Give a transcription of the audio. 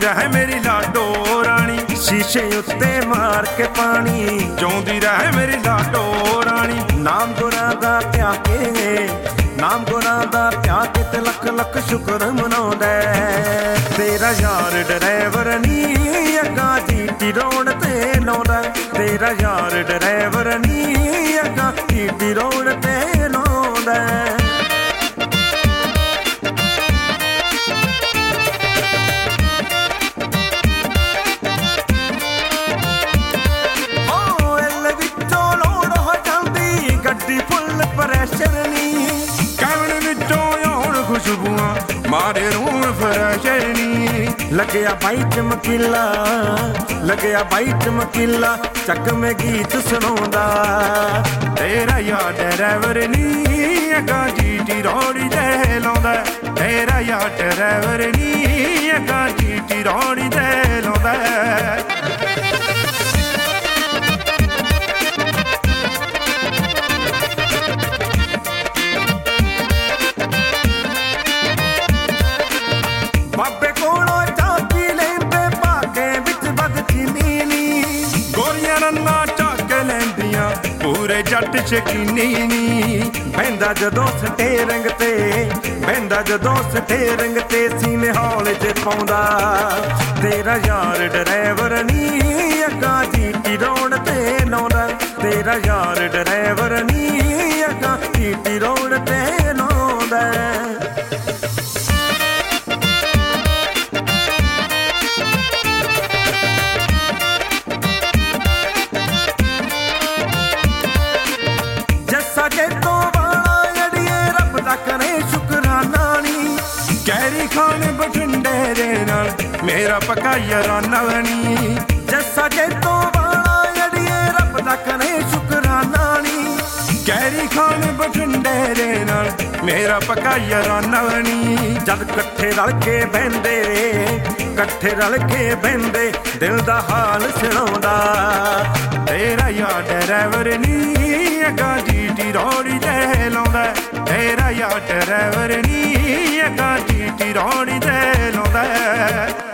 ਰਹਿ ਮੇਰੀ ਲਾਡੋ ਰਾਣੀ, ਸ਼ੀਸ਼ੇ ਉੱਤੇ ਮਾਰ ਕੇ ਪਾਣੀ, ਜਿਉਂਦੀ ਰਹਿ ਮੇਰੀ ਲਾਡੋ ਰਾਣੀ। ਨਾਮ ਗੁਰਾਂ ਦਾ ਧਿਆ ਕੇ, ਨਾਮ ਗੁਰਾਂ ਦਾ ਧਿਆ ਕੇ ਤੇ ਲੱਖ ਲੱਖ ਸ਼ੁਕਰ ਮਨਾਉਂਦਾ। ਤੇਰਾ ਯਾਰ ਡਰਾਈਵਰ ਨੀ ਅੱਗਾ ਜੀਟੀ ਰੋਡ ਤੇ ਲਾਉਂਦਾ, ਤੇਰਾ ਯਾਰ ਡਰਾਈਵਰ ਨੀ ਅੱਗਾ ਜੀਟੀ ਰੋਡ ਤੇ ਲਾਉਂਦਾ। ਖੁਸ਼ਬੂਆਂ ਮਾਰੇ ਰੂਣ ਫਰੈਸ਼ਰ ਨੀ, ਲੱਗਿਆ ਬਾਈ ਚਮਕੀਲਾ, ਲੱਗਿਆ ਬਾਈ ਚਮਕੀਲਾ, ਚੱਕਵੇਂ ਗੀਤ ਸੁਣਾਉਂਦਾ। ਤੇਰਾ ਯਾਰ ਡਰਾਈਵਰ ਨੀ ਅੱਗਾ ਜੀਟੀ ਰੋੜੀ ਤੇ ਲਾਉਂਦਾ, ਤੇਰਾ ਯਾਰ ਡਰਾਈਵਰ ਨੀ ਅੱਗਾ ਜੀਟੀ ਰੋੜੀ ਤੇ ਲਾਉਂਦਾ। ਬਾਬੇ ਕੋਲੋਂ ਚਾਬੀ ਲੈਂਦੇ ਭਾਗੇ ਵਿੱਚ ਬਦਚੀਨੀ ਨੀ, ਗੋਰੀਆਂ ਰੰਨਾਂ ਚੱਕ ਲੈਂਦੀਆਂ ਪੂਰੇ ਜੱਟ ਸ਼ਕੀਨੀ ਨੀ। ਬਹਿੰਦਾ ਜਦੋਂ ਸਟੇਰਿੰਗ ਤੇ, ਬਹਿੰਦਾ ਜਦੋਂ ਸਟੇਰਿੰਗ ਤੇ ਸੀਨੇ ਹੌਲੇ 'ਚ ਪਾਉਂਦਾ। ਤੇਰਾ ਯਾਰ ਡਰਾਈਵਰ ਨੀ ਅੱਗਾ ਜੀਟੀ ਰੋਡ ਤੇ ਲਾਉਂਦਾ, ਤੇਰਾ ਯਾਰ ਡਰਾਈਵਰ ਨੀ ਅੱਗਾ ਜੀਟੀ ਰੋਡ ਤੇ ਲਾਉਂਦਾ। ਕੈਰੀ ਖਾਨ ਬਠਿੰਡੇ ਦੇ ਨਾਲ ਮੇਰਾ ਪੱਕਾ ਯਾਰਾਨਾ ਨੀ, ਜੱਸਾ ਜੈਤੋਂ ਵਾਲਾ ਅੜੀਏ ਰੱਬ ਦਾ ਕਰੇ ਸ਼ੁਕਰਾਨਾ ਨੀ। ਕੈਰੀ ਖਾਨ ਬਠਿੰਡੇ ਦੇ ਨਾਲ ਮੇਰਾ ਪੱਕਾ ਯਾਰਾਨਾ ਨੀ। ਜਦ ਇਕੱਠੇ ਰਲ ਕੇ ਬਹਿੰਦੇ, ਇਕੱਠੇ ਰਲ ਕੇ ਬਹਿੰਦੇ, ਦਿਲ ਦਾ ਹਾਲ ਸੁਣਾਉਂਦਾ। ਤੇਰਾ ਯਾਰ ਡਰਾਈਵਰ ਨੀ ਅੱਗਾ ਜੀਟੀ ਰੋੜੀ ਤੇ ਲਾਉਂਦਾ, ਤੇਰਾ ਯਾਰ ਡਰਾਈਵਰ ਨੀ ਅੱਗਾ ਜੀਟੀ ਰੋੜੀ ਤੇ ਲਾਉਂਦਾ।